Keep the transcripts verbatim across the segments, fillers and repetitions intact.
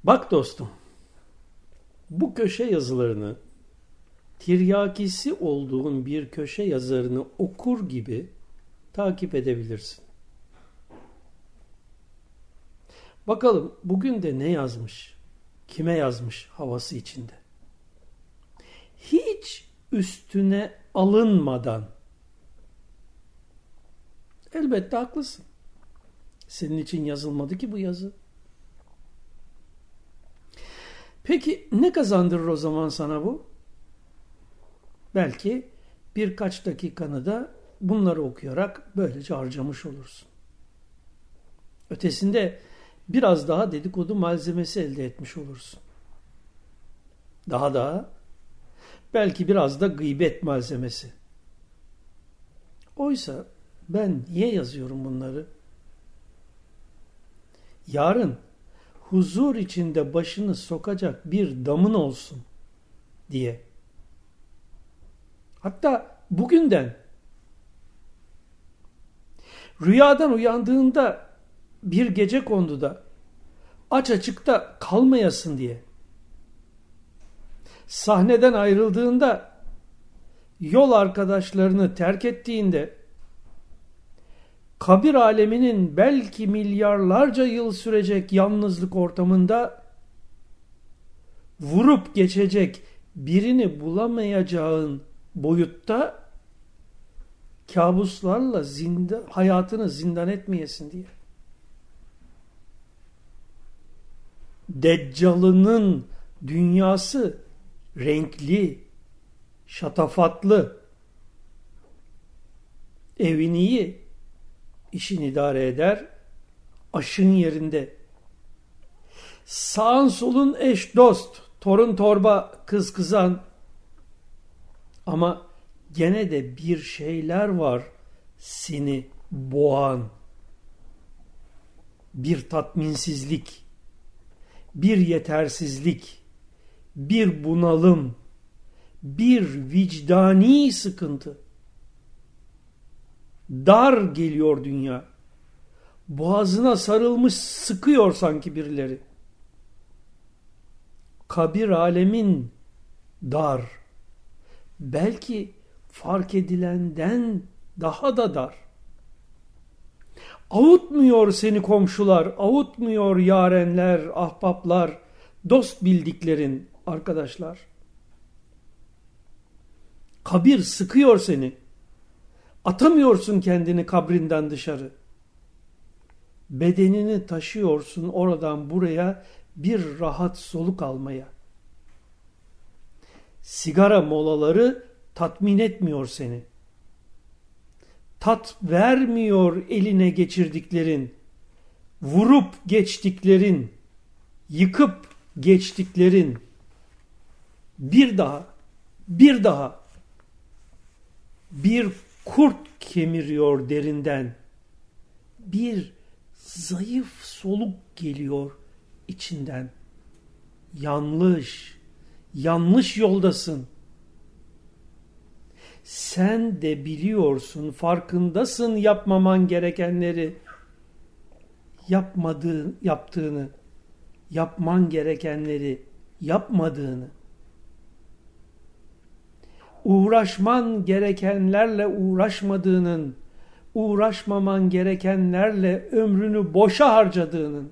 Bak dostum, bu köşe yazılarını tiryakisi olduğun bir köşe yazarını okur gibi takip edebilirsin. Bakalım bugün de ne yazmış, kime yazmış havası içinde. Hiç üstüne alınmadan. Elbette haklısın. Senin için yazılmadı ki bu yazı. Peki ne kazandırır o zaman sana bu? Belki birkaç dakikanı da bunları okuyarak böylece harcamış olursun. Ötesinde biraz daha dedikodu malzemesi elde etmiş olursun. Daha da belki biraz da gıybet malzemesi. Oysa ben niye yazıyorum bunları? Yarın huzur içinde başını sokacak bir damın olsun diye. Hatta bugünden rüyadan uyandığında bir gecekonduda aç açıkta kalmayasın diye. Sahneden ayrıldığında, yol arkadaşlarını terk ettiğinde, kabir aleminin belki milyarlarca yıl sürecek yalnızlık ortamında vurup geçecek birini bulamayacağın boyutta kabuslarla zindan, hayatını zindan etmeyesin diye. Deccal'ının dünyası renkli, şatafatlı, evin iyi, işin idare eder, aşın yerinde. Sağın solun eş dost, torun torba, kız kızan. Ama gene de bir şeyler var seni boğan. Bir tatminsizlik, bir yetersizlik, bir bunalım, bir vicdani sıkıntı. Dar geliyor dünya. Boğazına sarılmış sıkıyor sanki birileri. Kabir alemin dar. Belki fark edilenden daha da dar. Avutmuyor seni komşular, avutmuyor yarenler, ahbaplar, dost bildiklerin, arkadaşlar. Kabir sıkıyor seni. Atamıyorsun kendini kabrinden dışarı. Bedenini taşıyorsun oradan buraya bir rahat soluk almaya. Sigara molaları tatmin etmiyor seni. Tat vermiyor eline geçirdiklerin, vurup geçtiklerin, yıkıp geçtiklerin. Bir daha, bir daha, bir kurt kemiriyor derinden. Bir zayıf soluk geliyor içinden. Yanlış, yanlış yoldasın. Sen de biliyorsun, farkındasın yapmaman gerekenleri, yapmadığın, yaptığını, yapman gerekenleri yapmadığını. Uğraşman gerekenlerle uğraşmadığının, uğraşmaman gerekenlerle ömrünü boşa harcadığının.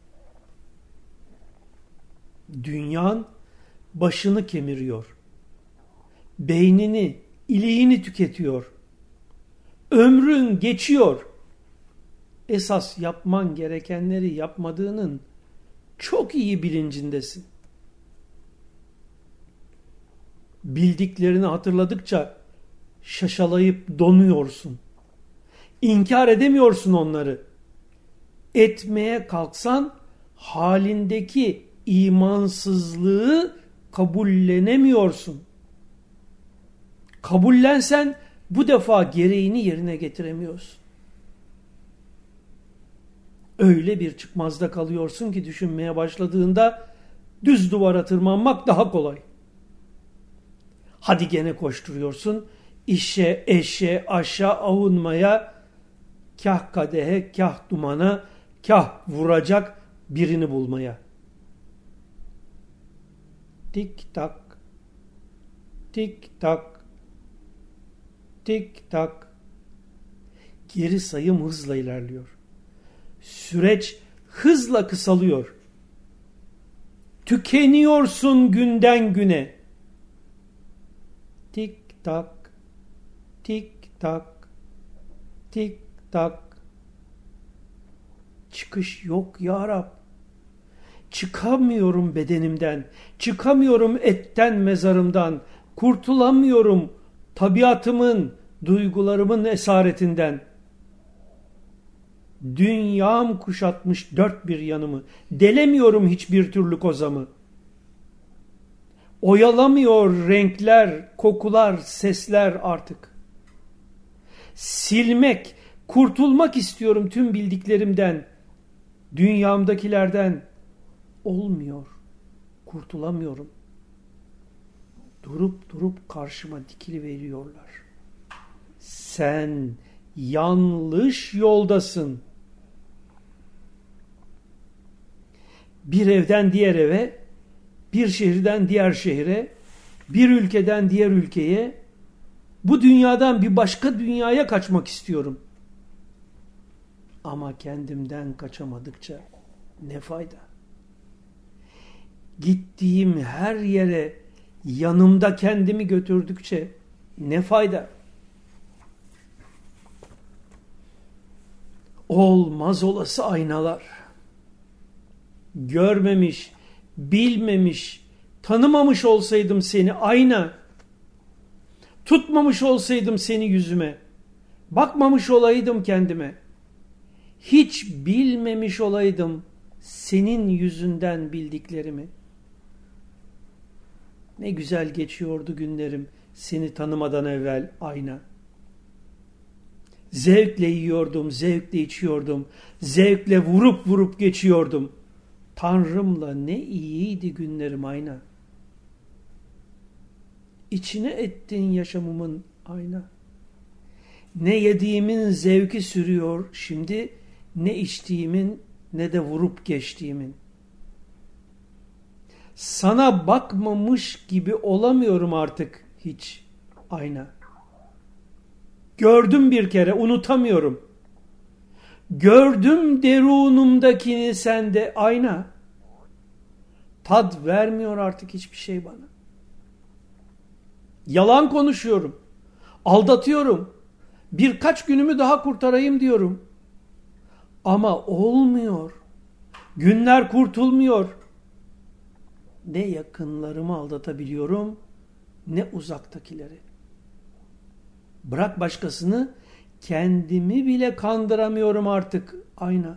Dünyan başını kemiriyor. Beynini, iliğini tüketiyor. Ömrün geçiyor. Esas yapman gerekenleri yapmadığının çok iyi bilincindesin. Bildiklerini hatırladıkça şaşalayıp donuyorsun. İnkar edemiyorsun onları. Etmeye kalksan halindeki imansızlığı kabullenemiyorsun. Kabullensen bu defa gereğini yerine getiremiyorsun. Öyle bir çıkmazda kalıyorsun ki düşünmeye başladığında düz duvara tırmanmak daha kolay. Hadi gene koşturuyorsun. İşe, eşe, aşa, avunmaya, kah kadehe, kah dumana, kah vuracak birini bulmaya. Tik tak, tik tak, tik tak. Geri sayım hızla ilerliyor. Süreç hızla kısalıyor. Tükeniyorsun günden güne. Tik tak, tik tak, tik tak. Çıkış yok ya Rab. Çıkamıyorum bedenimden, çıkamıyorum etten mezarımdan, kurtulamıyorum tabiatımın, duygularımın esaretinden. Dünyam kuşatmış dört bir yanımı, delemiyorum hiçbir türlü kozamı. Oyalamıyor renkler, kokular, sesler artık. Silmek, kurtulmak istiyorum tüm bildiklerimden, dünyamdakilerden. Olmuyor, kurtulamıyorum. Durup durup karşıma dikili veriyorlar. Sen yanlış yoldasın. Bir evden diğer eve, bir şehirden diğer şehre, bir ülkeden diğer ülkeye, bu dünyadan bir başka dünyaya kaçmak istiyorum. Ama kendimden kaçamadıkça ne fayda? Gittiğim her yere yanımda kendimi götürdükçe ne fayda? Olmaz olası aynalar. Görmemiş, bilmemiş, tanımamış olsaydım seni ayna, tutmamış olsaydım seni yüzüme, bakmamış olaydım kendime, hiç bilmemiş olaydım senin yüzünden bildiklerimi. Ne güzel geçiyordu günlerim seni tanımadan evvel ayna. Zevkle yiyordum, zevkle içiyordum, zevkle vurup vurup geçiyordum. Tanrımla ne iyiydi günlerim ayna. İçine ettin yaşamımın ayna. Ne yediğimin zevki sürüyor şimdi, ne içtiğimin ne de vurup geçtiğimin. Sana bakmamış gibi olamıyorum artık hiç ayna. Gördüm bir kere, unutamıyorum. Gördüm derunumdakini sende ayna. Tad vermiyor artık hiçbir şey bana. Yalan konuşuyorum. Aldatıyorum. Birkaç günümü daha kurtarayım diyorum. Ama olmuyor. Günler kurtulmuyor. Ne yakınlarımı aldatabiliyorum, ne uzaktakileri. Bırak başkasını, kendimi bile kandıramıyorum artık ayna.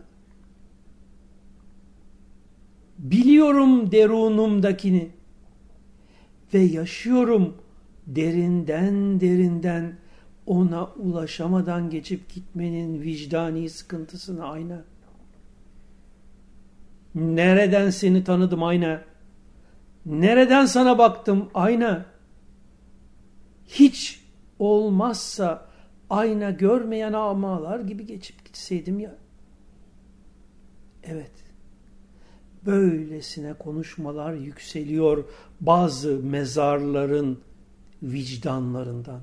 Biliyorum derunumdakini ve yaşıyorum derinden derinden ona ulaşamadan geçip gitmenin vicdani sıkıntısını ayna. Nereden seni tanıdım ayna? Nereden sana baktım ayna? Hiç olmazsa ayna görmeyen amalar gibi geçip gitseydim ya. Evet. Böylesine konuşmalar yükseliyor bazı mezarların vicdanlarından.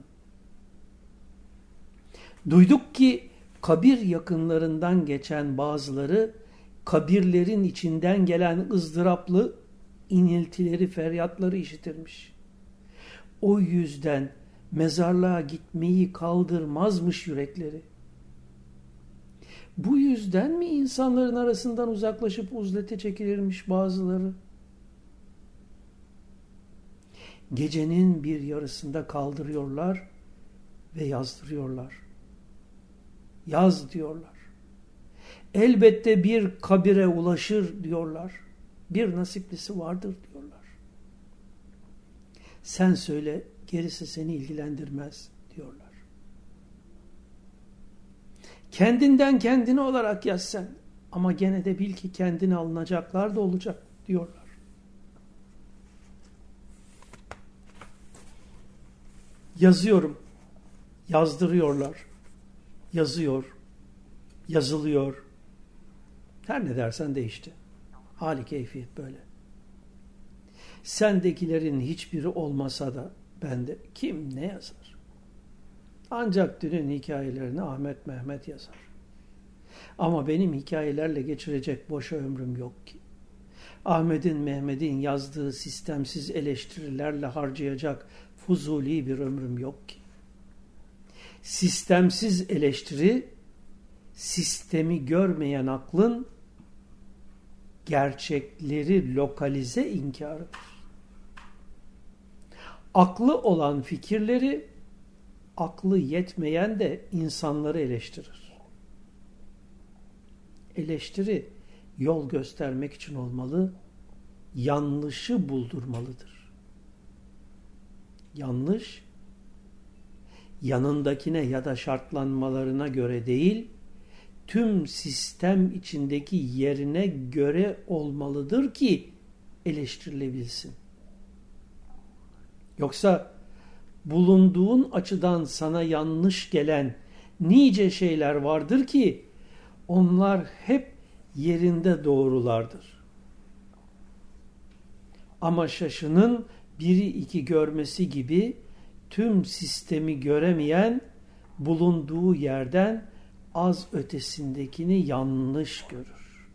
Duyduk ki kabir yakınlarından geçen bazıları kabirlerin içinden gelen ızdıraplı iniltileri, feryatları işitirmiş. O yüzden mezarlığa gitmeyi kaldırmazmış yürekleri. Bu yüzden mi insanların arasından uzaklaşıp uzlete çekilirmiş bazıları? Gecenin bir yarısında kaldırıyorlar ve yazdırıyorlar. Yaz diyorlar. Elbette bir kabire ulaşır diyorlar. Bir nasiplisi vardır diyorlar. Sen söyle, gerisi seni ilgilendirmez diyorlar. Kendinden kendine olarak yaz sen. Ama gene de bil ki kendine alınacaklar da olacak diyorlar. Yazıyorum. Yazdırıyorlar. Yazıyor. Yazılıyor. Her ne dersen de işte. Hali keyfiyet böyle. Sendekilerin hiçbiri olmasa da bende kim ne yazar? Ancak dünün hikayelerini Ahmet Mehmet yazar. Ama benim hikayelerle geçirecek boşa ömrüm yok ki. Ahmet'in Mehmet'in yazdığı sistemsiz eleştirilerle harcayacak fuzuli bir ömrüm yok ki. Sistemsiz eleştiri, sistemi görmeyen aklın gerçekleri lokalize inkarıdır. Aklı olan fikirleri, aklı yetmeyen de insanları eleştirir. Eleştiri yol göstermek için olmalı, yanlışı buldurmalıdır. Yanlış, yanındakine ya da şartlanmalarına göre değil, tüm sistem içindeki yerine göre olmalıdır ki eleştirilebilsin. Yoksa bulunduğun açıdan sana yanlış gelen nice şeyler vardır ki onlar hep yerinde doğrulardır. Ama şaşının biri iki görmesi gibi tüm sistemi göremeyen bulunduğu yerden az ötesindekini yanlış görür.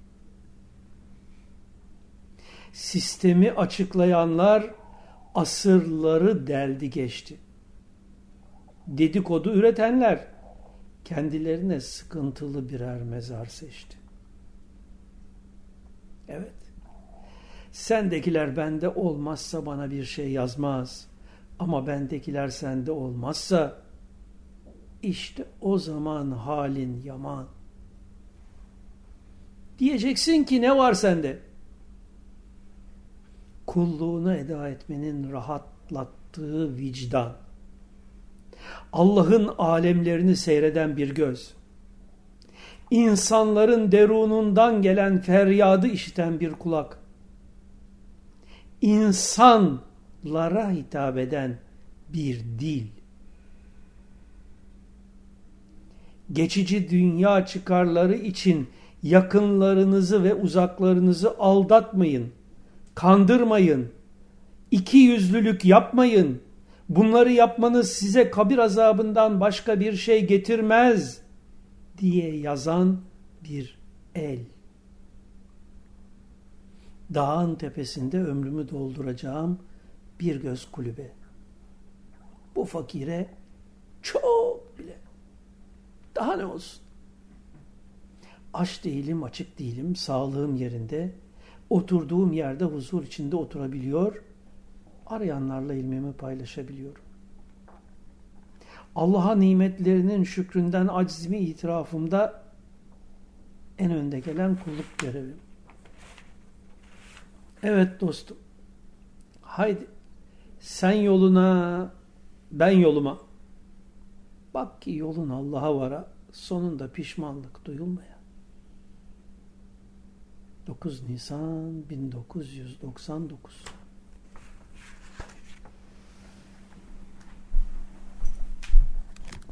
Sistemi açıklayanlar asırları deldi geçti. Dedikodu üretenler kendilerine sıkıntılı birer mezar seçti. Evet, sendekiler bende olmazsa bana bir şey yazmaz. Ama bendekiler sende olmazsa işte o zaman halin yaman. Diyeceksin ki ne var sende? Kulluğunu eda etmenin rahatlattığı vicdan. Allah'ın alemlerini seyreden bir göz. İnsanların derunundan gelen feryadı işiten bir kulak. İnsanlara hitap eden bir dil. Geçici dünya çıkarları için yakınlarınızı ve uzaklarınızı aldatmayın, kandırmayın, iki yüzlülük yapmayın. Bunları yapmanız size kabir azabından başka bir şey getirmez diye yazan bir el. Dağın tepesinde ömrümü dolduracağım bir göz kulübe. Bu fakire çok bile. Daha ne olsun? Aç değilim, açık değilim, sağlığım yerinde, oturduğum yerde huzur içinde oturabiliyor, arayanlarla ilmimi paylaşabiliyorum. Allah'a nimetlerinin şükründen aczimi itirafımda en önde gelen kulluk görevim. Evet dostum, haydi sen yoluna, ben yoluma. Bak ki yolun Allah'a vara, sonunda pişmanlık duyulmaya. dokuz Nisan bin dokuz yüz doksan dokuz